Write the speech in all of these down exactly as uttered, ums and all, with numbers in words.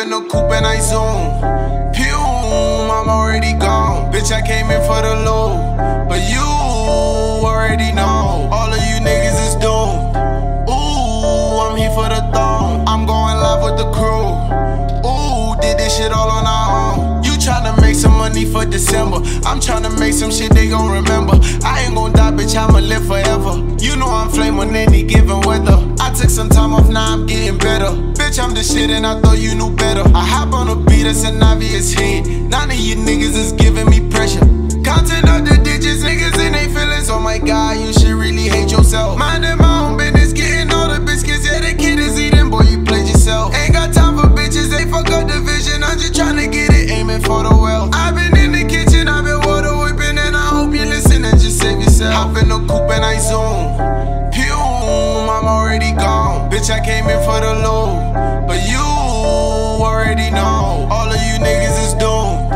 in the coupe and I zoom. Pew, I'm already gone. Bitch, I came in for the low, but you already know. All of you niggas is doomed. Ooh, I'm here for the throne. I'm going live with the crew. Ooh, did this shit all on our own. You tryna make some money for December. I'm tryna make some shit they gon' remember. I ain't gon' die, bitch, I'ma live forever. You know I'm flaming any given weather. I took some time off, now I'm getting better. Bitch, I'm the shit and I thought you knew better. I hop on a beat, it's an obvious hit. None of you niggas is giving me pressure. Counting up the digits, niggas in they feelings. Oh my god, you should really hate yourself. Minding my own business, getting all the biscuits. Yeah, the kid is eating, boy, you played yourself. Ain't got time for bitches, they fuck up the vision. I'm just tryna get it, aiming for the wealth. I've been in the kitchen, I've been water whipping, and I hope you listen and just save yourself. Hop in the coupe and I zoom. Pew, I'm already gone. Bitch, I came in for the low, but you already know. All of you niggas is doomed.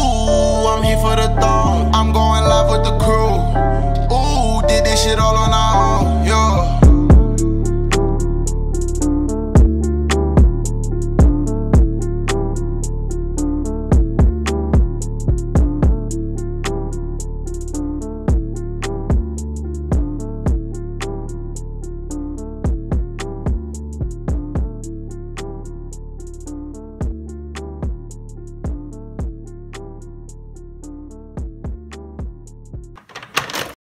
Ooh, I'm here for the throne. I'm going live with the crew. Ooh, did this shit all on our